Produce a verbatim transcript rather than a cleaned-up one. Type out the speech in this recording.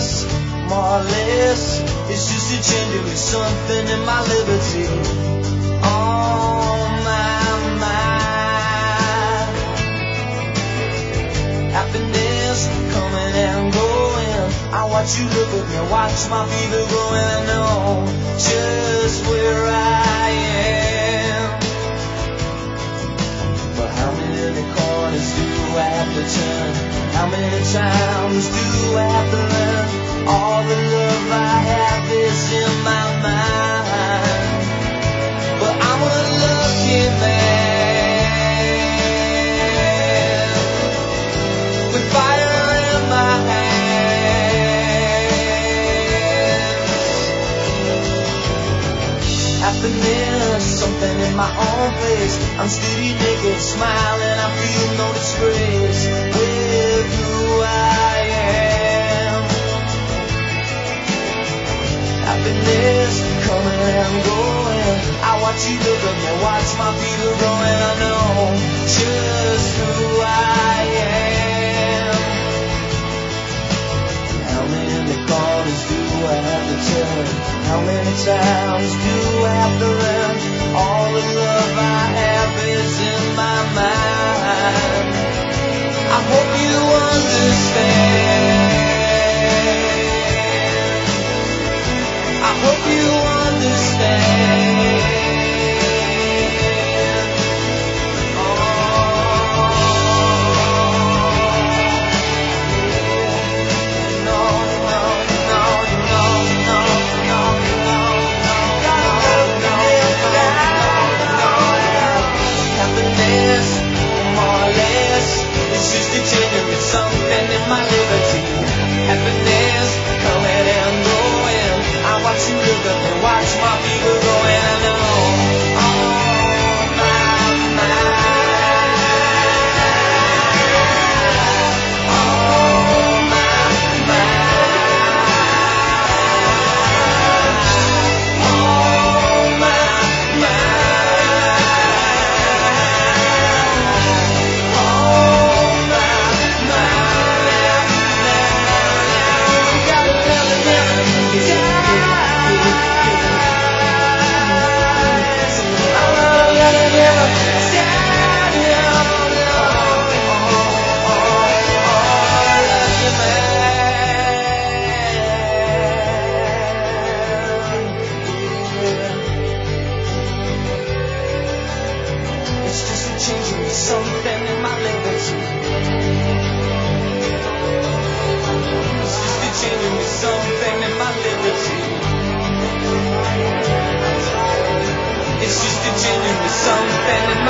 happiness, more or less. It's just a genuine something in my liberty. Oh my, my. Happiness coming and going. I watch you look at me, watch my fever growing. I know just where I am. But how many corners do I have to turn? How many times do I have to learn? All the love I have is in my mind. But I'm a lucky man with fire in my hands. Happiness, something in my own place. I'm steady, naked, smiling. I feel no disgrace with who I am. Happiness coming and going. I watch you look at me, watch my fever growing. I know just who I am. How many corners do I have to turn? How many times do I have to learn? All the love I have is in my mind. I hope you understand. I hope you understand. Oh, no, no, no, no, no, no, no, no. Happiness, more or less. It's just a genuine something in my liberty. Happiness coming and going. I watch you look up and watch my fever going. I know, oh my, my, oh my, my, oh my, my, oh my, my. Gotta never, never it's just a change in something in my liberty. It's just a change in something in my liberty. It's just a genuine something in my